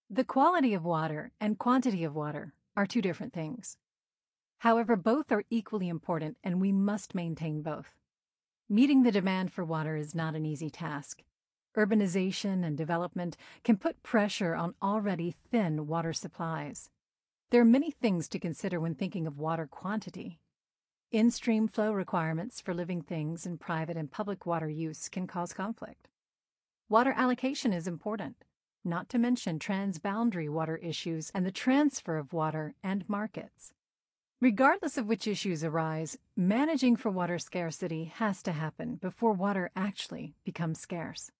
The quality of water and quantity of water are two different things. However, both are equally important and we must maintain both. Meeting the demand for water is not an easy task. Urbanization and development can put pressure on already thin water supplies. There are many things to consider when thinking of water quantity. In-stream flow requirements for living things and private and public water use can cause conflict. Water allocation is important, not to mention transboundary water issues and the transfer of water and markets. Regardless of which issues arise, managing for water scarcity has to happen before water actually becomes scarce.